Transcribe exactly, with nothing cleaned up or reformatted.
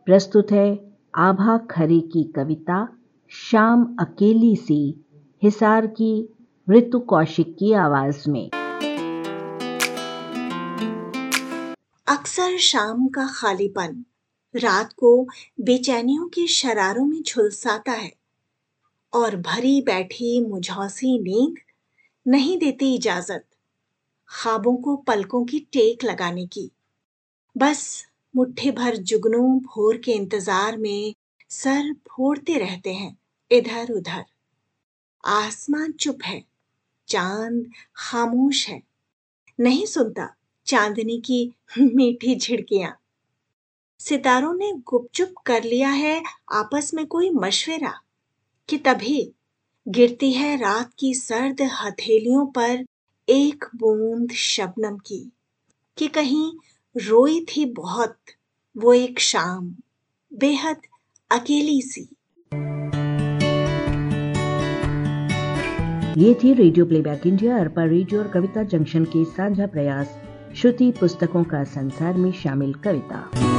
प्रस्तुत है आभा खरे की कविता शाम अकेली सी, हिसार की ऋतु कौशिक की आवाज में। अक्सर शाम का खालीपन रात को बेचैनियों के शरारों में झुलसाता है और भरी बैठी मुझौसी नींद नहीं देती इजाजत ख्वाबों को पलकों की टेक लगाने की। बस मुट्ठी भर जुगनू भोर के इंतजार में सर फोड़ते रहते हैं इधर उधर। आसमान चुप है, चांद खामोश है, नहीं सुनता चांदनी की मीठी झिड़कियां। सितारों ने गुपचुप कर लिया है आपस में कोई मशवरा कि तभी गिरती है रात की सर्द हथेलियों पर एक बूंद शबनम की, कि कहीं रोई थी बहुत वो एक शाम बेहद अकेली सी। ये थी radio playback India, Arpa radio और कविता जंक्शन के साझा प्रयास श्रुति पुस्तकों का संसार में शामिल कविता।